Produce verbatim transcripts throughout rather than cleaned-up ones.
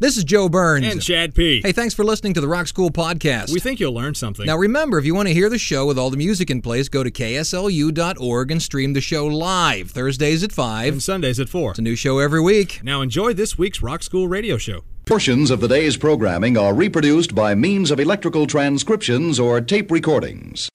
This is Joe Burns. And Chad P. Hey, thanks for listening to the Rock School Podcast. We think you'll learn something. Now remember, if you want to hear the show with all the music in place, go to K S L U dot org and stream the show live, Thursdays at five. And Sundays at four. It's a new show every week. Now enjoy this week's Rock School radio show. Portions of the day's programming are reproduced by means of electrical transcriptions or tape recordings.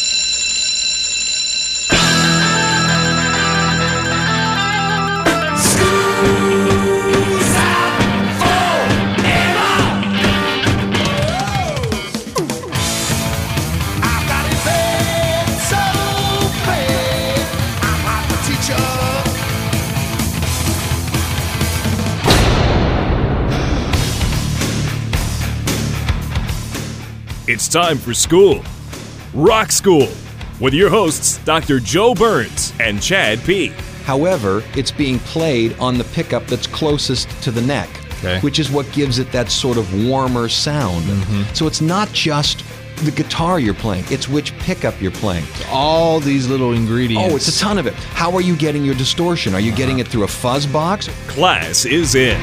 It's time for school. Rock School with your hosts, Doctor Joe Burns and Chad P. However, it's being played on the pickup that's closest to the neck, okay. which is what gives it that sort of warmer sound. Mm-hmm. So it's not just the guitar you're playing, it's which pickup you're playing. All these little ingredients. Oh, it's a ton of it. How are you getting your distortion? Are you uh-huh. getting it through a fuzz box? Class is in.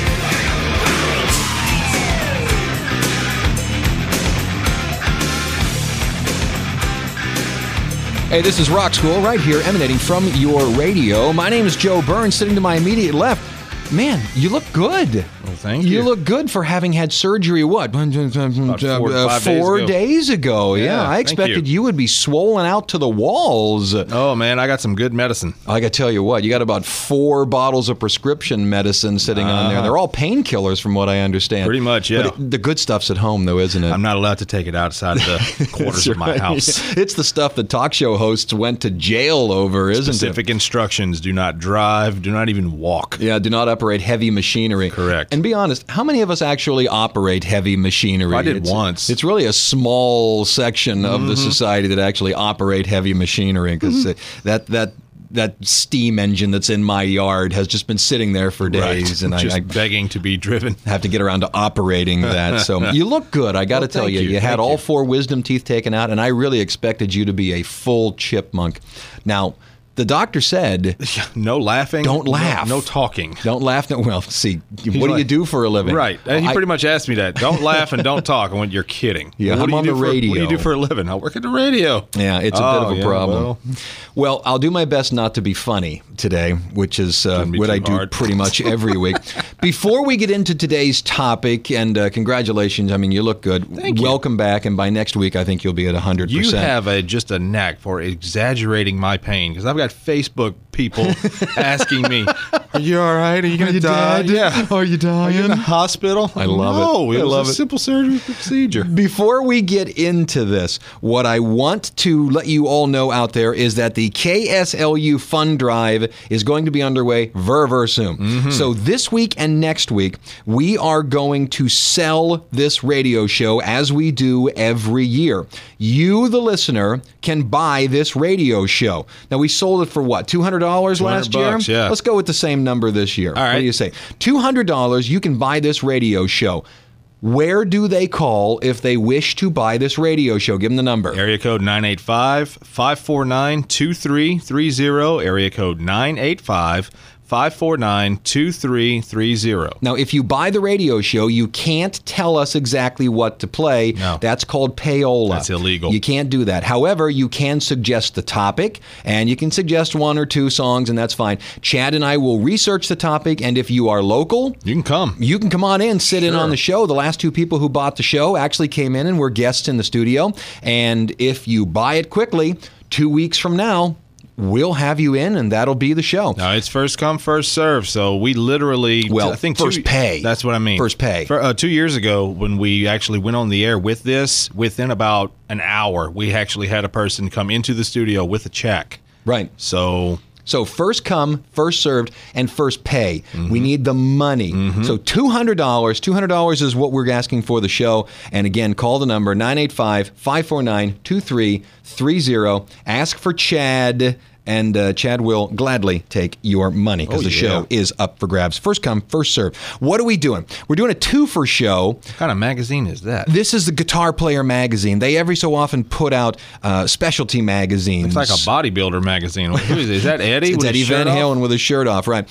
Hey, this is Rock School right here, emanating from your radio. My name is Joe Burns, sitting to my immediate left. Man, you look good. Well, thank you. You You look good for having had surgery, what? About four, uh, five four days ago. days ago. Yeah, Yeah, I thank expected you. you would be swollen out to the walls. Oh, man, I got some good medicine. I gotta tell you what, you got about four bottles of prescription medicine sitting uh-huh. on there. They're all painkillers from what I understand. Pretty much, yeah. But it, the good stuff's at home, though, isn't it? I'm not allowed to take it outside of the quarters of my right. house. It's the stuff that talk show hosts went to jail over, isn't Specific it? instructions: do not drive, do not even walk. Yeah, do not operate heavy machinery. Correct. And be honest, how many of us actually operate heavy machinery? I did it's, once. It's really a small section of Mm-hmm. the society that actually operate heavy machinery, because mm-hmm. that that that steam engine that's in my yard has just been sitting there for days, right. and just I, I begging to be driven. have to get around to operating that. So you look good, I got to Well, tell thank you. you. You had Thank all you. four wisdom teeth taken out, and I really expected you to be a full chipmunk. Now, the doctor said, No laughing. Don't no- laugh. No, talking. don't laugh. No, well, see, what do like- you do for a living? Right. And he I- pretty much asked me that. Don't laugh and don't talk. I went, you're kidding. Yeah, what I'm do you on do the for, radio. What do you do for a living? I work at the radio. Yeah, it's a Oh, bit of a yeah, problem. well. Well, I'll do my best not to be funny today, which is uh, Shouldn't be what too I do hard. pretty much every week. Before we get into today's topic, and uh, congratulations, I mean, you look good. Thank you. Welcome back, and by next week, I think you'll be at one hundred percent. You have a just a knack for exaggerating my pain, because I've got Facebook people asking me, "Are you all right? Are you going to die? dead? Yeah. Are you Are you in the dying? hospital?" I love it. no, it I was love a it. simple surgery procedure. Before we get into this, what I want to let you all know out there is that the K S L U Fund Drive is going to be underway ver, ver soon. Mm-hmm. So this week and next week, we are going to sell this radio show as we do every year. You, the listener, can buy this radio show. Now, we sold it for what, two hundred dollars last year? bucks, yeah. Let's go with the same number this year. All What right. do you say? two hundred dollars, you can buy this radio show. Where do they call if they wish to buy this radio show? Give them the number. Area code nine eight five, five four nine, two three three zero. Area code nine eight five, five four nine, two three three zero. Now, if you buy the radio show, you can't tell us exactly what to play. No. That's called payola. That's illegal. You can't do that. However, you can suggest the topic, and you can suggest one or two songs, and that's fine. Chad and I will research the topic, and if you are local, You can come. you can come on in, sit in Sure. on the show. The last two people who bought the show actually came in and were guests in the studio. And if you buy it quickly, two weeks from now, we'll have you in, and that'll be the show. No, it's first come, first serve. So we literally, Well, I think first two, pay. That's what I mean. First pay. For, uh, two years ago, when we actually went on the air with this, within about an hour, we actually had a person come into the studio with a check. Right. So So first come, first served, and first pay. Mm-hmm. We need the money. So two hundred dollars. two hundred dollars is what we're asking for the show. And again, call the number nine eight five, five four nine, two three three zero. Ask for Chad. And uh, Chad will gladly take your money because Oh, the yeah. show is up for grabs. First come, first serve. What are we doing? We're doing a two-for show. what kind of magazine is that? This is the Guitar Player magazine. They every so often put out uh, specialty magazines. It's like a bodybuilder magazine. Who is it? Is that Eddie? It's with Eddie his shirt Van off? Halen with his shirt off, right.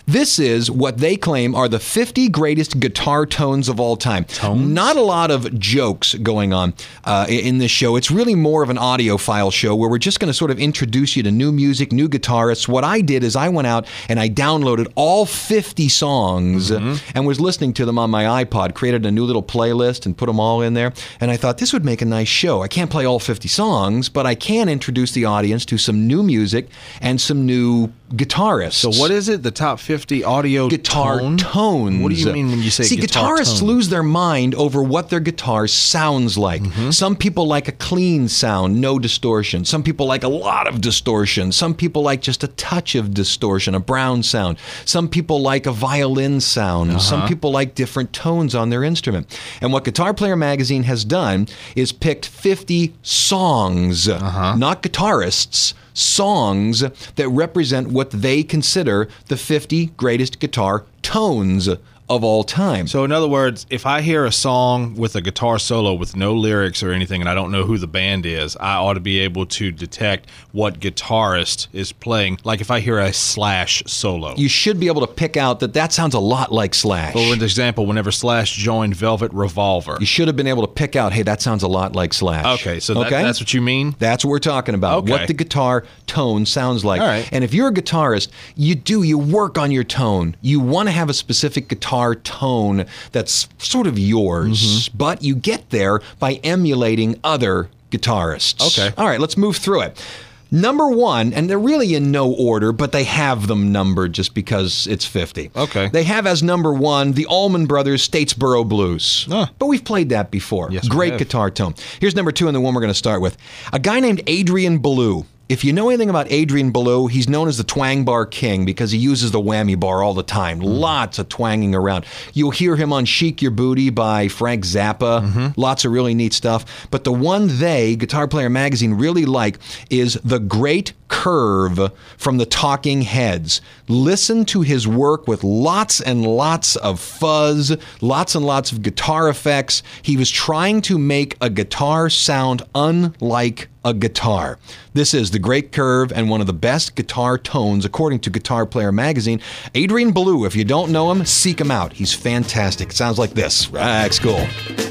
This is what they claim are the fifty greatest guitar tones of all time. Tones? Not a lot of jokes going on uh, in this show. It's really more of an audiophile show where we're just going to sort of introduce you to new music, new guitarists. What I did is I went out and I downloaded all fifty songs mm-hmm. and was listening to them on my iPod, created a new little playlist and put them all in there. And I thought this would make a nice show. I can't play all fifty songs, but I can introduce the audience to some new music and some new guitarists. So what is it? The top fifty audio guitar tone? tones. What do you mean when you say See, guitar guitarists tone? lose their mind over what their guitar sounds like. Mm-hmm. Some people like a clean sound, no distortion. Some people like a lot of distortion. Some people like just a touch of distortion, a brown sound. Some people like a violin sound. Uh-huh. Some people like different tones on their instrument. And what Guitar Player Magazine has done is picked fifty songs, uh-huh. not guitarists, songs that represent what they consider the fifty greatest guitar tones of all time. So in other words, if I hear a song with a guitar solo with no lyrics or anything and I don't know who the band is, I ought to be able to detect what guitarist is playing. Like if I hear a Slash solo. You should be able to pick out that that sounds a lot like Slash. For example, whenever Slash joined Velvet Revolver. You should have been able to pick out, hey, that sounds a lot like Slash. Okay, so that, okay? that's what you mean? That's what we're talking about. Okay. What the guitar tone sounds like. All right. And if you're a guitarist, you do, you work on your tone. You want to have a specific guitar tone that's sort of yours, mm-hmm. but you get there by emulating other guitarists. Okay. All right, let's move through it. Number one, and they're really in no order, but they have them numbered just because it's fifty. Okay. They have as number one the Allman Brothers Statesboro Blues. Huh. But we've played that before. Yes, Great guitar tone. Here's number two and the one we're going to start with. A guy named Adrian Belew. If you know anything about Adrian Belew, he's known as the twang bar king because he uses the whammy bar all the time. Mm. Lots of twanging around. You'll hear him on Chic Your Booty by Frank Zappa. Mm-hmm. Lots of really neat stuff. But the one they, Guitar Player Magazine, really like is The Great Curve from the Talking Heads. Listen to his work with lots and lots of fuzz, lots and lots of guitar effects. He was trying to make a guitar sound unlike a guitar. This is The Great Curve and one of the best guitar tones according to Guitar Player Magazine. Adrian Belew, if you don't know him, seek him out. He's fantastic. It sounds like this. That's cool.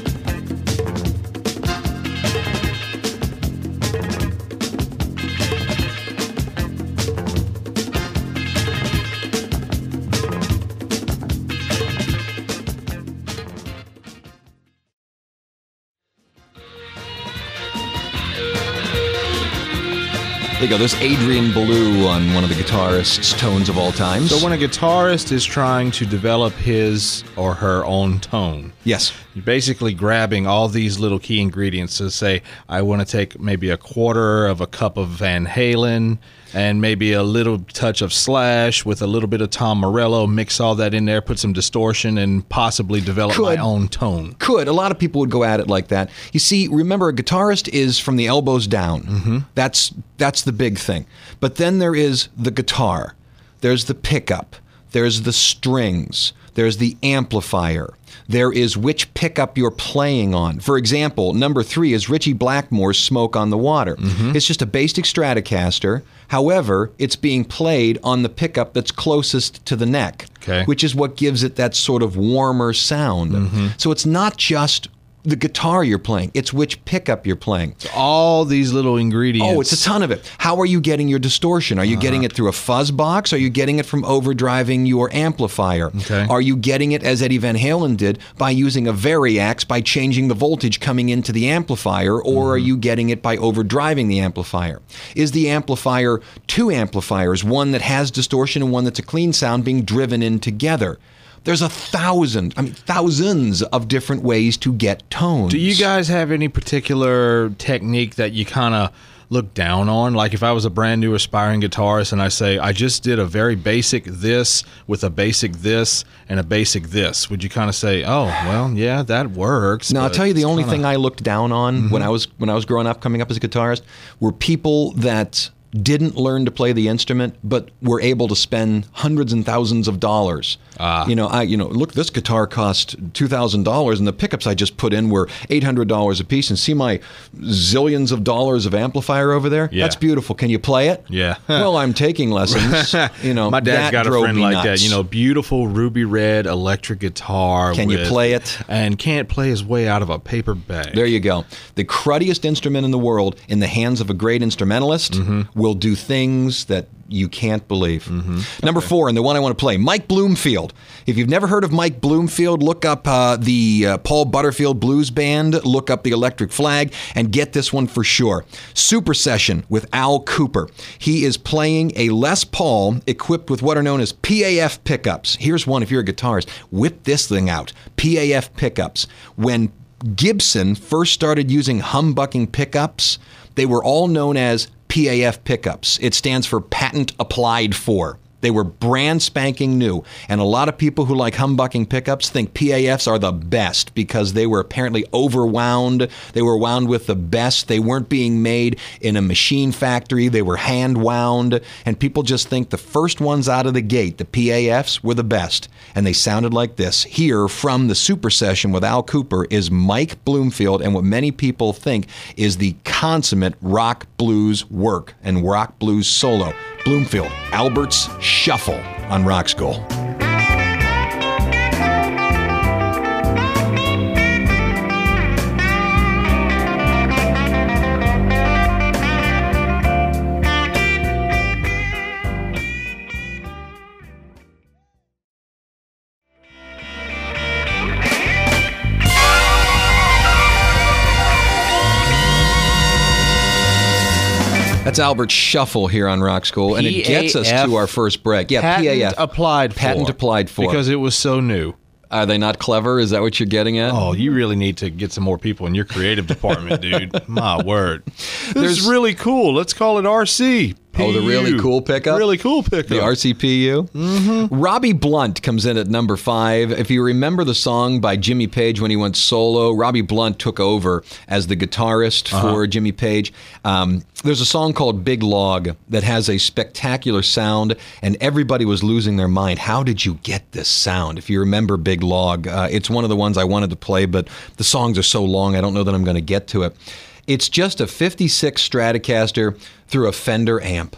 There you go. There's Adrian Belew on one of the guitarist's tones of all time. So when a guitarist is trying to develop his or her own tone, yes, you're basically grabbing all these little key ingredients to say, I want to take maybe a quarter of a cup of Van Halen and maybe a little touch of Slash with a little bit of Tom Morello, mix all that in there, put some distortion, and possibly develop Could. my own tone. Could. A lot of people would go at it like that. You see, remember, a guitarist is from the elbows down. Mm-hmm. That's that's the big thing. But then there is the guitar. There's the pickup. There's the strings. There's the amplifier. There is which pickup you're playing on. For example, number three is Ritchie Blackmore's Smoke on the Water. Mm-hmm. It's just a basic Stratocaster. However, it's being played on the pickup that's closest to the neck, okay. which is what gives it that sort of warmer sound. Mm-hmm. So it's not just the guitar you're playing. It's which pickup you're playing. So all these little ingredients. Oh, it's a ton of it. How are you getting your distortion? Are you uh-huh. getting it through a fuzz box? Are you getting it from overdriving your amplifier? Okay. Are you getting it, as Eddie Van Halen did, by using a Variax, by changing the voltage coming into the amplifier, or mm-hmm. are you getting it by overdriving the amplifier? Is the amplifier two amplifiers, one that has distortion and one that's a clean sound, being driven in together? There's a thousand, I mean, thousands of different ways to get tones. Do you guys have any particular technique that you kind of look down on? Like if I was a brand new aspiring guitarist and I say, I just did a very basic this with a basic this and a basic this, would you kind of say, oh, well, yeah, that works? No, I'll tell you the only kinda... thing I looked down on mm-hmm. when I was when I was growing up, coming up as a guitarist, were people that didn't learn to play the instrument, but were able to spend hundreds and thousands of dollars. Ah. You know, I you know, look, this guitar cost two thousand dollars, and the pickups I just put in were eight hundred dollars a piece. And see my zillions of dollars of amplifier over there? Yeah. That's beautiful. Can you play it? Yeah. Well, I'm taking lessons. You know, my dad's that got a drove friend me like nuts. that. You know, beautiful ruby red electric guitar. Can you with- play it? And can't play his way out of a paper bag. There you go. The cruddiest instrument in the world in the hands of a great instrumentalist Mm-hmm. will do things that you can't believe. Mm-hmm. Number four, and the one I want to play, Mike Bloomfield. If you've never heard of Mike Bloomfield, look up uh, the uh, Paul Butterfield Blues Band, look up the Electric Flag, and get this one for sure. Super Session with Al Cooper. He is playing a Les Paul equipped with what are known as P A F pickups. Here's one if you're a guitarist. Whip this thing out. P A F pickups. When Gibson first started using humbucking pickups, they were all known as P A F pickups. It stands for Patent Applied For. They were brand spanking new. And a lot of people who like humbucking pickups think P A Fs are the best because they were apparently overwound. They were wound with the best. They weren't being made in a machine factory. They were hand wound. And people just think the first ones out of the gate, the P A Fs, were the best. And they sounded like this. Here from the Super Session with Al Cooper is Mike Bloomfield and what many people think is the consummate rock blues work and rock blues solo. Bloomfield, Albert's Shuffle on Rock School. That's Albert's Shuffle here on Rock School, and it gets us to our first break. Yeah, Patent P A F. applied for. Patent applied for. Because it was so new. Are they not clever? Is that what you're getting at? Oh, you really need to get some more people in your creative department, dude. My word. This There's- is really cool. Let's call it R C. Oh, the really cool pickup? Really cool pickup. The R C P U? Mm-hmm. Robbie Blunt comes in at number five. If you remember the song by Jimmy Page when he went solo, Robbie Blunt took over as the guitarist Uh-huh. for Jimmy Page. Um, there's a song called Big Log that has a spectacular sound, and everybody was losing their mind. How did you get this sound? If you remember Big Log, uh, it's one of the ones I wanted to play, but the songs are so long, I don't know that I'm going to get to it. It's just a fifty-six Stratocaster through a Fender amp.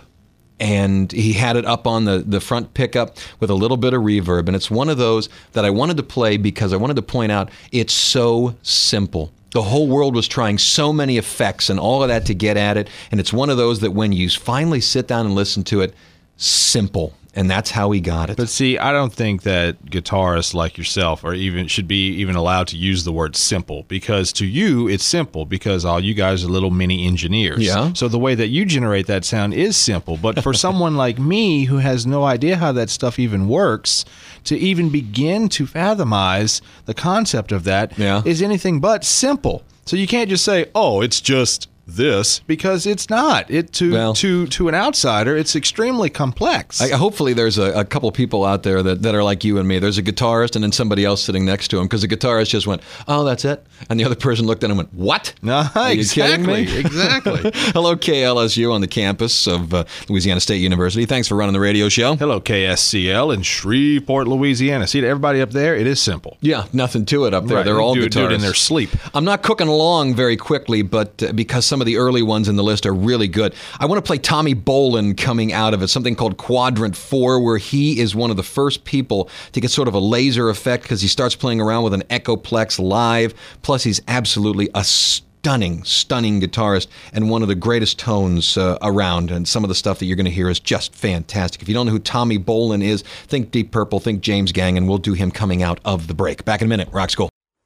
And he had it up on the, the front pickup with a little bit of reverb. And it's one of those that I wanted to play because I wanted to point out it's so simple. The whole world was trying so many effects and all of that to get at it. And it's one of those that when you finally sit down and listen to it, simple. And that's how he got it. But see, I don't think that guitarists like yourself are even should be even allowed to use the word simple, because to you it's simple because all you guys are little mini engineers. Yeah. So the way that you generate that sound is simple. But for someone like me who has no idea how that stuff even works, to even begin to fathomize the concept of that Yeah. is anything but simple. So you can't just say, "Oh, it's just this," because it's not. It to Well- to to an outsider, it's extremely complex. I, hopefully there's a, a couple people out there that, that are like you and me. There's a guitarist and then somebody else sitting next to him because the guitarist just went, "Oh, that's it," and the other person looked at him and went, "What? No, Are you exactly, kidding me?" exactly. Hello, K L S U on the campus of uh, Louisiana State University. Thanks for running the radio show. Hello, K S C L in Shreveport, Louisiana. See, to everybody up there, it is simple. Yeah, nothing to it up there. Right, They're they all do, guitarists. do it in their sleep. I'm not cooking along very quickly, but uh, because some of the early ones in the list are really good, I want to play Tommy Bolin coming out of it, something called Quadrant four, where he is one of the first people to get sort of a laser effect because he starts playing around with an Echoplex live. Plus, he's absolutely a stunning, stunning guitarist and one of the greatest tones uh, around. And some of the stuff that you're going to hear is just fantastic. If you don't know who Tommy Bolin is, think Deep Purple, think James Gang, and we'll do him coming out of the break. Back in a minute. Rock School.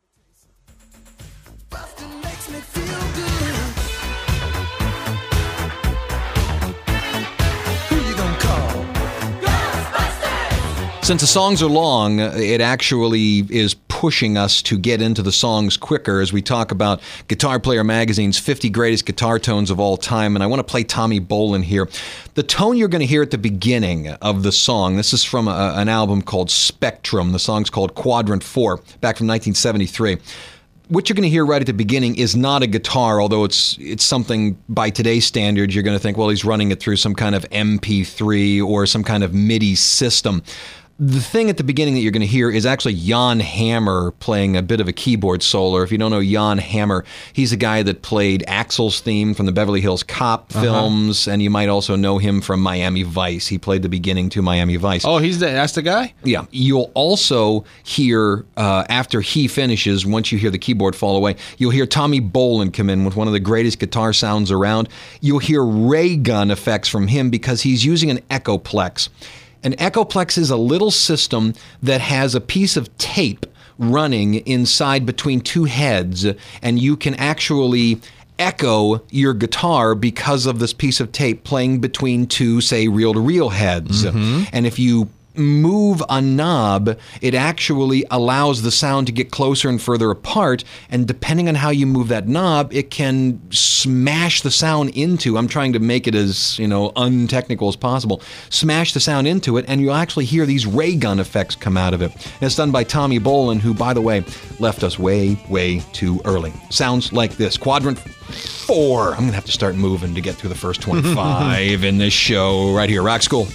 Since the songs are long, it actually is pushing us to get into the songs quicker as we talk about Guitar Player Magazine's fifty Greatest Guitar Tones of All Time. And I want to play Tommy Bolin here. The tone you're going to hear at the beginning of the song, this is from a, an album called Spectrum. The song's called Quadrant four, back from nineteen seventy-three. what you're going to hear right at the beginning is not a guitar, although it's it's something by today's standards you're going to think, well, he's running it through some kind of M P three or some kind of MIDI system. The thing at the beginning that you're going to hear is actually Jan Hammer playing a bit of a keyboard solo. If you don't know Jan Hammer, he's a guy that played Axel's theme from the Beverly Hills Cop films, uh-huh. and you might also know him from Miami Vice. He played the beginning to Miami Vice. Oh, he's the, that's the guy? Yeah. You'll also hear, uh, after he finishes, once you hear the keyboard fall away, you'll hear Tommy Bolin come in with one of the greatest guitar sounds around. You'll hear ray gun effects from him because he's using an Echoplex. An Echoplex is a little system that has a piece of tape running inside between two heads, and you can actually echo your guitar because of this piece of tape playing between two, say, reel-to-reel heads. Mm-hmm. And if you move a knob, it actually allows the sound to get closer and further apart, and depending on how you move that knob, it can smash the sound into, I'm trying to make it as, you know, untechnical as possible, smash the sound into it, and you'll actually hear these ray gun effects come out of it. And it's done by Tommy Bolin, who, by the way, left us way, way too early. Sounds like this. Quadrant four. I'm going to have to start moving to get through the first twenty-five in this show right here. Rock School.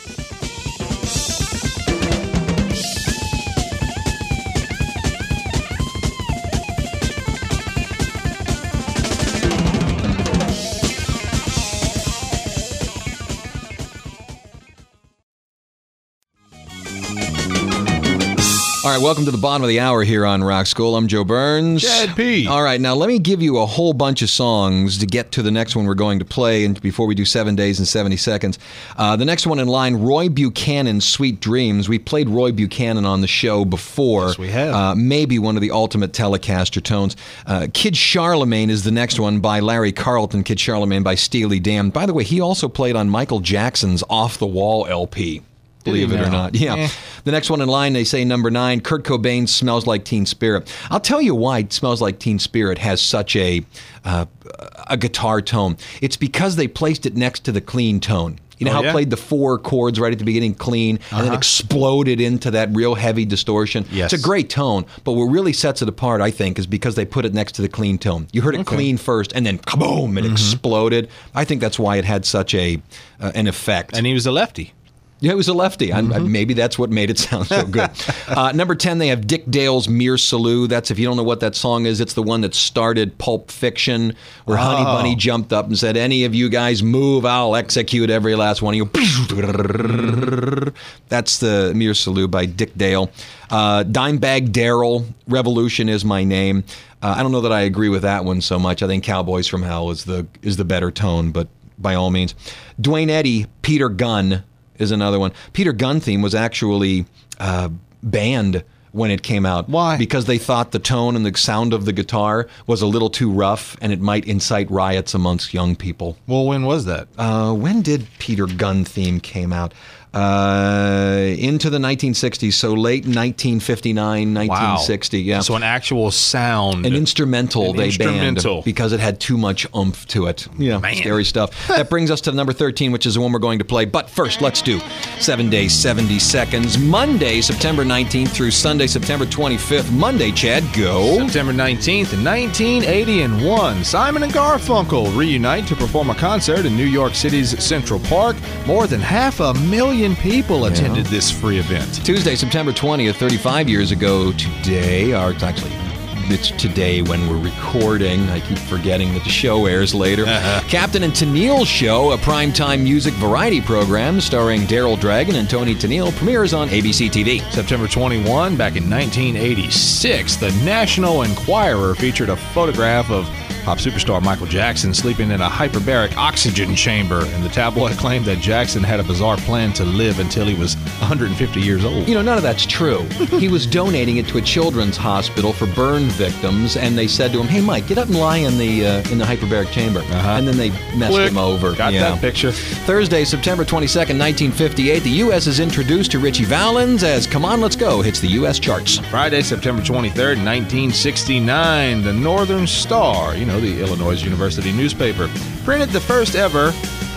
All right, welcome to the bottom of the hour here on Rock School. I'm Joe Burns. Chad P. All right, now let me give you a whole bunch of songs to get to the next one we're going to play, and before we do seven days and seventy seconds. Uh, the next one in line, Roy Buchanan's Sweet Dreams. We played Roy Buchanan on the show before. Yes, we have. Uh, maybe one of the ultimate Telecaster tones. Uh, Kid Charlemagne is the next one by Larry Carlton. Kid Charlemagne by Steely Dan. By the way, he also played on Michael Jackson's Off the Wall L P. Believe it or not. Yeah. Eh. The next one in line, they say number nine, Kurt Cobain, Smells Like Teen Spirit. I'll tell you why Smells Like Teen Spirit has such a uh, a guitar tone. It's because they placed it next to the clean tone. You know oh, how yeah? it played the four chords right at the beginning clean, uh-huh. and then exploded into that real heavy distortion? Yes. It's a great tone, but what really sets it apart, I think, is because they put it next to the clean tone. You heard it okay. clean first, and then kaboom, it mm-hmm. exploded. I think that's why it had such a uh, an effect. And he was a lefty. Yeah, it was a lefty. Mm-hmm. I, maybe that's what made it sound so good. uh, number ten, they have Dick Dale's Mere Salut. That's, if you don't know what that song is, it's the one that started Pulp Fiction, where oh. Honey Bunny jumped up and said, any of you guys move, I'll execute every last one of you. That's the Mere Salut by Dick Dale. Uh, Dimebag Darrell, Revolution Is My Name. Uh, I don't know that I agree with that one so much. I think Cowboys from Hell is the is the better tone, but by all means. Duane Eddy, Peter Gunn is another one. Peter Gunn theme was actually uh, banned when it came out. Why? Because they thought the tone and the sound of the guitar was a little too rough, and it might incite riots amongst young people. Well, when was that? Uh, when did Peter Gunn theme came out? Uh, into the nineteen sixties, so late nineteen fifty-nine, nineteen sixty. Wow. Yeah. So an actual sound. An instrumental an they instrumental. banned because it had too much oomph to it. Yeah, Man. Scary stuff. That brings us to number thirteen, which is the one we're going to play. But first, let's do seven days, seventy seconds. Monday, September nineteenth through Sunday, September twenty-fifth. Monday, Chad, go. September nineteenth, nineteen eighty-one. Simon and Garfunkel reunite to perform a concert in New York City's Central Park. More than half a million people attended yeah. this free event. Tuesday, September twentieth, thirty-five years ago today, or it's actually it's today when we're recording. I keep forgetting that the show airs later. Uh-huh. Captain and Tennille Show, a primetime music variety program starring Daryl Dragon and Tony Tennille, premieres on A B C T V. September twenty-first, back in nineteen eighty-six, the National Enquirer featured a photograph of pop superstar Michael Jackson sleeping in a hyperbaric oxygen chamber, and the tabloid claimed that Jackson had a bizarre plan to live until he was one hundred fifty years old. You know, none of that's true. He was donating it to a children's hospital for burn victims, and they said to him, hey, Mike, get up and lie in the uh, in the hyperbaric chamber. Uh-huh. And then they messed Click. him over. Got yeah. that picture. Thursday, September twenty-second, nineteen fifty-eight, the U S is introduced to Richie Valens as Come On, Let's Go hits the U S charts. Friday, September twenty-third, nineteen sixty-nine, the Northern Star, you know, the Illinois University newspaper, printed the first ever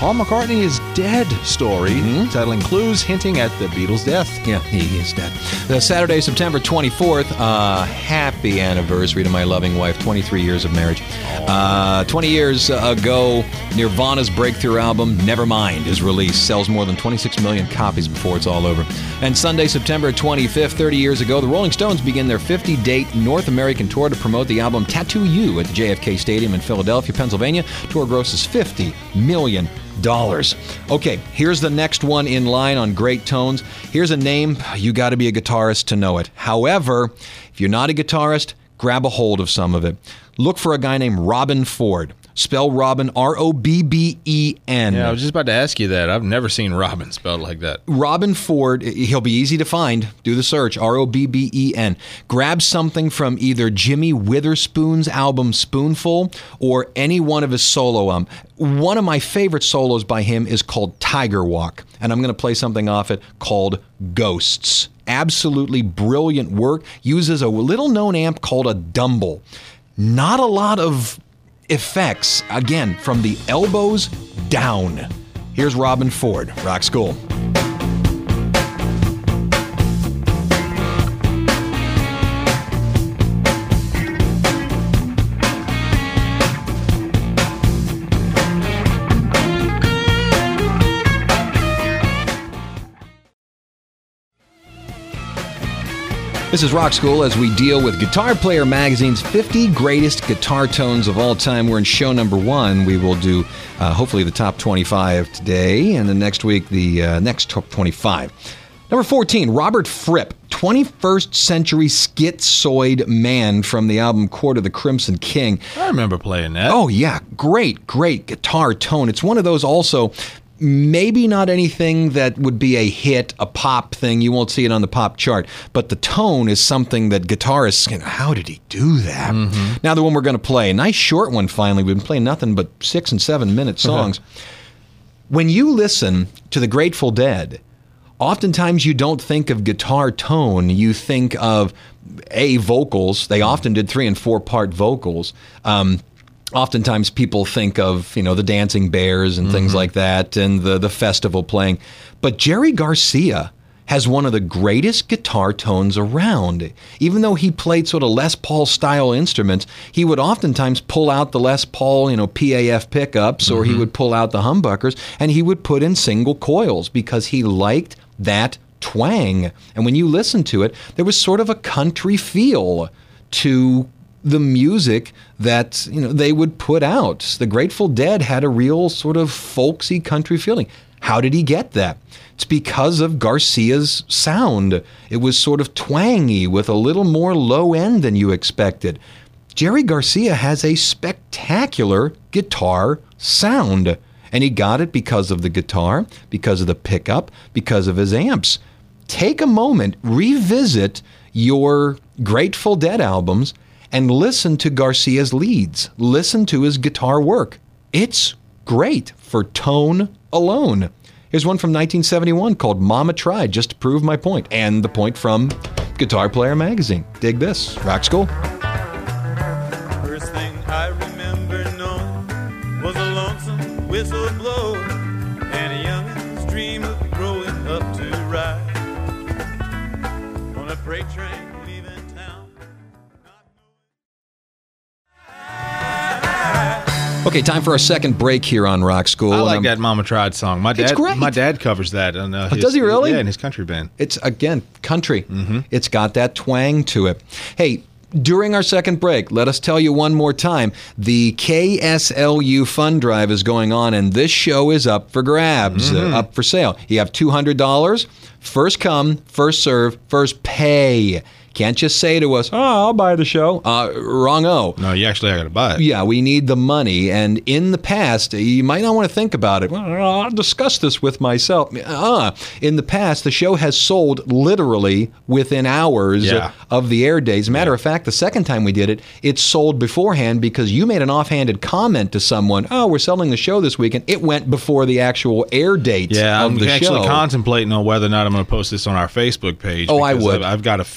Paul McCartney is dead story, Mm-hmm. settling clues hinting at the Beatles' death. Yeah, he is dead. The Saturday, September twenty-fourth, uh, happy anniversary to my loving wife, twenty-three years of marriage. Uh, twenty years ago, Nirvana's breakthrough album, Nevermind, is released. Sells more than twenty-six million copies before it's all over. And Sunday, September twenty-fifth, thirty years ago, the Rolling Stones begin their fifty-date North American tour to promote the album Tattoo You at the J F K Stadium in Philadelphia, Pennsylvania. Tour grosses fifty million dollars. Okay, here's the next one in line on great tones. Here's a name, you got to be a guitarist to know it. However, if you're not a guitarist, grab a hold of some of it. Look for a guy named Robben Ford. Spell Robben, R O B B E N. Yeah, I was just about to ask you that. I've never seen Robin spelled like that. Robben Ford, he'll be easy to find. Do the search, R O B B E N. Grab something from either Jimmy Witherspoon's album Spoonful or any one of his solo albums. One of my favorite solos by him is called Tiger Walk, and I'm going to play something off it called Ghosts. Absolutely brilliant work. Uses a little-known amp called a Dumble. Not a lot of effects, again, from the elbows down. Here's Robben Ford, Rock School. This is Rock School as we deal with Guitar Player Magazine's fifty greatest guitar tones of all time. We're in show number one. We will do uh, hopefully the top twenty-five today, and the next week the uh, next top twenty-five. Number fourteen, Robert Fripp, twenty-first century schizoid man from the album Court of the Crimson King. I remember playing that. Oh, yeah. Great, great guitar tone. It's one of those also, maybe not anything that would be a hit, a pop thing. You won't see it on the pop chart. But the tone is something that guitarists, you know, how did he do that? Mm-hmm. Now the one we're going to play, a nice short one finally. We've been playing nothing but six and seven minute songs. When you listen to the Grateful Dead, oftentimes you don't think of guitar tone. You think of, A, vocals. They often did three and four part vocals. Um, Oftentimes people think of, you know, the Dancing Bears and things mm-hmm. like that and the, the festival playing. But Jerry Garcia has one of the greatest guitar tones around. Even though he played sort of Les Paul style instruments, he would oftentimes pull out the Les Paul, you know, P A F pickups, mm-hmm. or he would pull out the humbuckers and he would put in single coils because he liked that twang. And when you listen to it, there was sort of a country feel to the music that, you know, they would put out. The Grateful Dead had a real sort of folksy country feeling. How did he get that? It's because of Garcia's sound. It was sort of twangy with a little more low end than you expected. Jerry Garcia has a spectacular guitar sound, and he got it because of the guitar, because of the pickup, because of his amps. Take a moment, revisit your Grateful Dead albums, and listen to Garcia's leads. Listen to his guitar work. It's great for tone alone. Here's one from nineteen seventy-one called Mama Tried, just to prove my point, and the point from Guitar Player Magazine. Dig this. Rock School. First thing I remember knowing was a lonesome whistle blow and a youngin's dream of growing up to ride on a freight train. Okay, time for our second break here on Rock School. I like that Mama Tried song. My dad, it's great. My dad covers that. And, uh, oh, does he really? Yeah, in his country band. It's, again, country. Mm-hmm. It's got that twang to it. Hey, during our second break, let us tell you one more time, the K S L U Fund Drive is going on, and this show is up for grabs, mm-hmm. uh, up for sale. You have two hundred dollars, first come, first serve, first pay. Can't just say to us, oh, I'll buy the show. Uh, wrong-o. No, you actually got to buy it. Yeah, we need the money. And in the past, you might not want to think about it. Well, I'll discuss this with myself. Uh, in the past, the show has sold literally within hours yeah. of the air days. As a matter yeah. of fact, the second time we did it, it sold beforehand because you made an offhanded comment to someone, oh, we're selling the show this weekend. It went before the actual air date yeah, of I'm the show. Yeah, I'm actually contemplating on whether or not I'm going to post this on our Facebook page. Oh, I would. I've, I've got a feeling that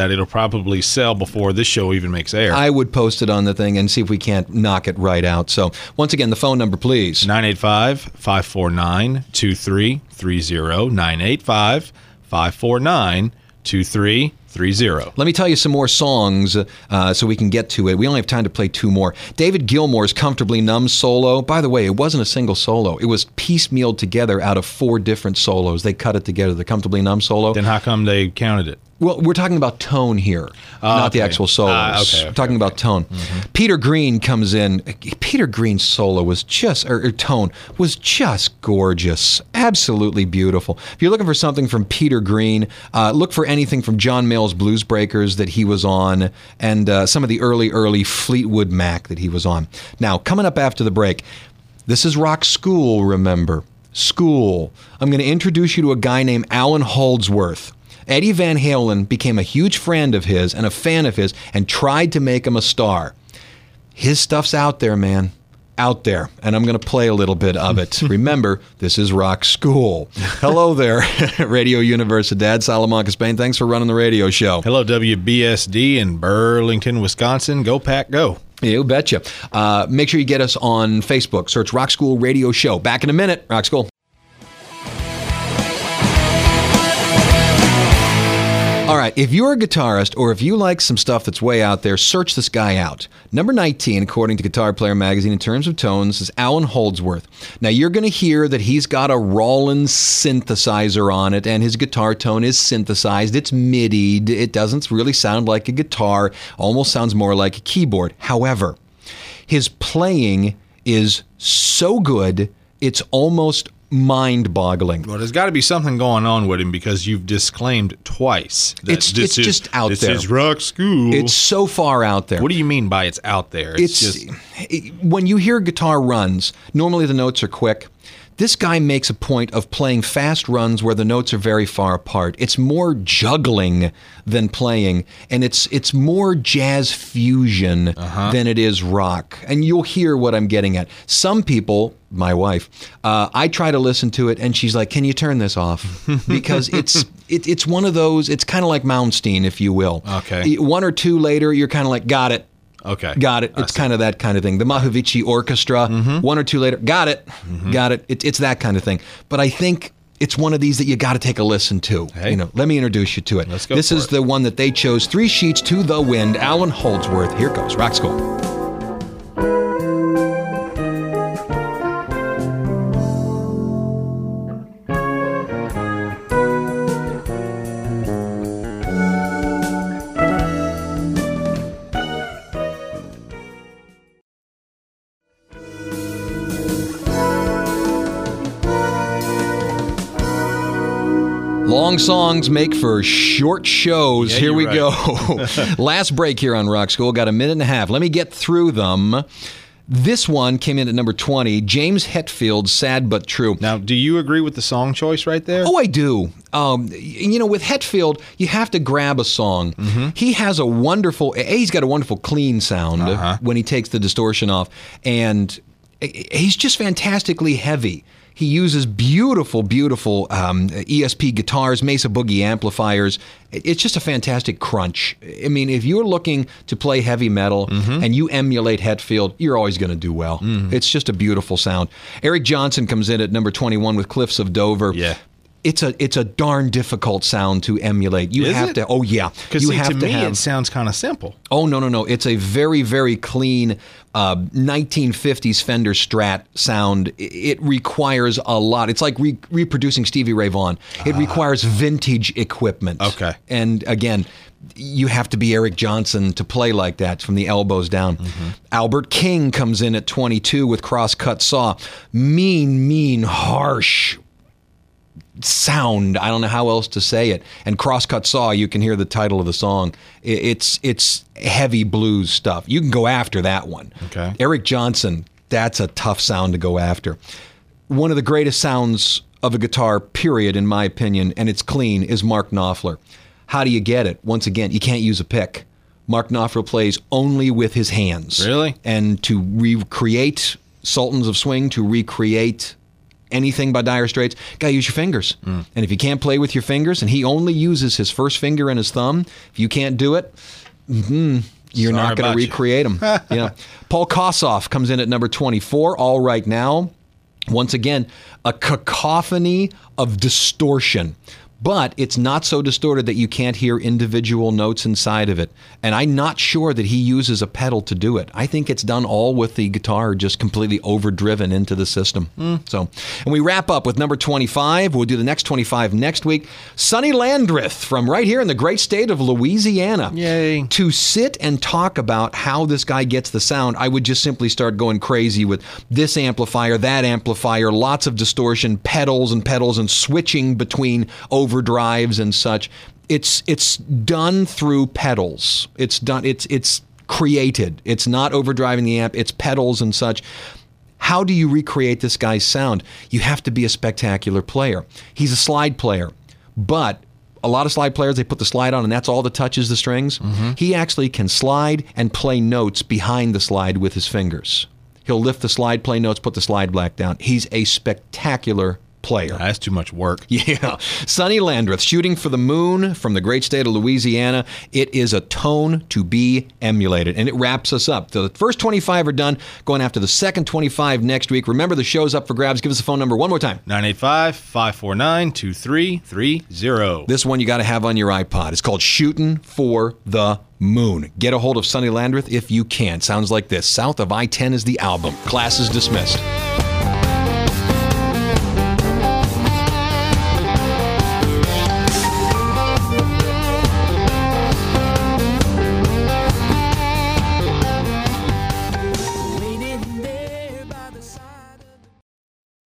that, it'll probably sell before this show even makes air. I would post it on the thing and see if we can't knock it right out. So once again, the phone number, please. nine eight five, five four nine, two three three zero. nine eight five, five four nine, two three three zero. Let me tell you some more songs uh, so we can get to it. We only have time to play two more. David Gilmour's Comfortably Numb solo. By the way, it wasn't a single solo. It was piecemealed together out of four different solos. They cut it together, the Comfortably Numb solo. Then how come they counted it? Well, we're talking about tone here, Oh, not okay. the actual solos. Ah, okay, okay, we're talking okay. about tone. Mm-hmm. Peter Green comes in. Peter Green's solo was just, or, or tone, was just gorgeous. Absolutely beautiful. If you're looking for something from Peter Green, uh, look for anything from John Mayall's Blues Breakers that he was on, and uh, some of the early, early Fleetwood Mac that he was on. Now, coming up after the break, this is Rock School, remember. School. I'm going to introduce you to a guy named Alan Holdsworth. Eddie Van Halen became a huge friend of his and a fan of his and tried to make him a star. His stuff's out there, man. Out there. And I'm going to play a little bit of it. Remember, this is Rock School. Hello there, Radio Universidad, Salamanca, Spain. Thanks for running the radio show. Hello, W B S D in Burlington, Wisconsin. Go Pack, go. You betcha. Uh, make sure you get us on Facebook. Search Rock School Radio Show. Back in a minute. Rock School. All right, if you're a guitarist or if you like some stuff that's way out there, search this guy out. Number nineteen, according to Guitar Player magazine, in terms of tones, is Alan Holdsworth. Now, you're going to hear that he's got a Roland synthesizer on it, and his guitar tone is synthesized. It's midied. It doesn't really sound like a guitar. Almost sounds more like a keyboard. However, his playing is so good, it's almost mind-boggling. Well, there's got to be something going on with him because you've disclaimed twice. That It's- this it's is- just out this there. This is Rock School. It's so far out there. What do you mean by it's out there? It's, It's, just it- when you hear guitar runs, normally the notes are quick. This guy makes a point of playing fast runs where the notes are very far apart. It's more juggling than playing, and it's it's more jazz fusion Uh-huh. than it is rock. And you'll hear what I'm getting at. Some people, my wife, uh, I try to listen to it, and she's like, "Can you turn this off?" Because it's it, it's one of those. It's kind of like Malmsteen, if you will. Okay. One or two later, you're kind of like, "Got it." okay. Got it. It's kind of that kind of thing. The Mahavichy Orchestra, Mm-hmm. one or two later, got it. Got it. it. It's that kind of thing. But I think it's one of these that you got to take a listen to. Hey. You know, let me introduce you to it. Let's go This for is it. the one that they chose. Three Sheets to the Wind, Alan Holdsworth. Here goes. Rock School. Long songs make for short shows. Yeah, here we you're go. Last break here on Rock School. Got a minute and a half. Let me get through them. This one came in at number twenty. James Hetfield's Sad But True. Now, do you agree with the song choice right there? Oh, I do. Um, you know, with Hetfield, you have to grab a song. Mm-hmm. He has a wonderful, A, he's got a wonderful clean sound Uh-huh. when he takes the distortion off. And he's just fantastically heavy. He uses beautiful, beautiful um, E S P guitars, Mesa Boogie amplifiers. It's just a fantastic crunch. I mean, if you're looking to play heavy metal Mm-hmm. and you emulate Hetfield, you're always going to do well. It's just a beautiful sound. Eric Johnson comes in at number twenty-one with Cliffs of Dover. Yeah. It's a it's a darn difficult sound to emulate. You Is have it? to. Oh yeah. Because You to have to me, have. it sounds kind of simple. Oh, no, no, no. It's a very, very clean uh, nineteen fifties Fender Strat sound. I- It requires a lot. It's like re- reproducing Stevie Ray Vaughan. It requires vintage equipment. Okay. And again, you have to be Eric Johnson to play like that from the elbows down. Albert King comes in at twenty-two with Crosscut Saw. Mean, mean, harsh sound. I don't know how else to say it. And Crosscut Saw, you can hear the title of the song. I- It's it's heavy blues stuff. You can go after that one. Okay. Eric Johnson, that's a tough sound to go after. One of the greatest sounds of a guitar, period, in my opinion, and it's clean, is Mark Knopfler. How do you get it? Once again, you can't use a pick. Mark Knopfler plays only with his hands. Really? And to recreate Sultans of Swing, to recreate anything by Dire Straits, gotta use your fingers. Mm. And if you can't play with your fingers, and he only uses his first finger and his thumb, if you can't do it, mm-hmm, you're Sorry not going to recreate them. You know, Paul Kossoff comes in at number twenty-four, All Right Now. Once again, a cacophony of distortion. But it's not so distorted that you can't hear individual notes inside of it. And I'm not sure that he uses a pedal to do it. I think it's done all with the guitar just completely overdriven into the system. Mm. So, and we wrap up with number twenty-five. We'll do the next twenty-five next week. Sonny Landreth from right here in the great state of Louisiana. Yay. To sit and talk about how this guy gets the sound, I would just simply start going crazy with this amplifier, that amplifier, lots of distortion, pedals and pedals, and switching between overdrives and such. It's it's done through pedals. It's done. It's it's created. It's not overdriving the amp. It's pedals and such. How do you recreate this guy's sound? You have to be a spectacular player. He's a slide player, but a lot of slide players, they put the slide on and that's all that touches the strings. Mm-hmm. He actually can slide and play notes behind the slide with his fingers. He'll lift the slide, play notes, put the slide back down. He's a spectacular player. That's too much work. Yeah. Sonny Landreth, Shooting for the Moon from the great state of Louisiana. It is a tone to be emulated. And it wraps us up. So the first twenty-five are done. Going after the second twenty-five next week. Remember, the show's up for grabs. Give us the phone number one more time. nine eight five, five four nine, two three three zero. This one you got to have on your iPod. It's called Shooting for the Moon. Get a hold of Sonny Landreth if you can. Sounds like this. South of I ten is the album. Class is dismissed.